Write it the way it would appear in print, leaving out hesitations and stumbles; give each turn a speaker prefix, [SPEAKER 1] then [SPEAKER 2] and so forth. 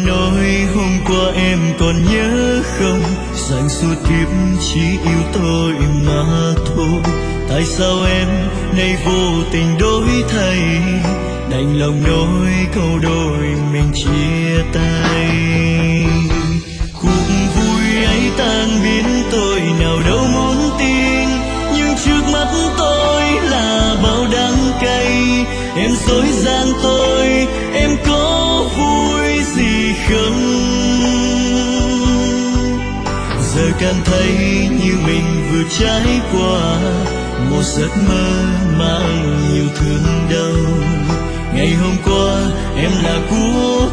[SPEAKER 1] nói hôm qua em còn nhớ không, dành suốt kiếp chỉ yêu tôi mà thôi. Tại sao em nay vô tình đổi thay, đành lòng nói câu đôi mình chia tay. Cuộc vui ấy tan biến tôi nào đâu muốn tin, nhưng trước mắt tôi là bao đắng cay. Em dối gian tôi, em có vui gì không? Giờ cảm thấy như mình vừa trải qua một giấc mơ mang nhiều thương đau. Ngày hôm qua em là của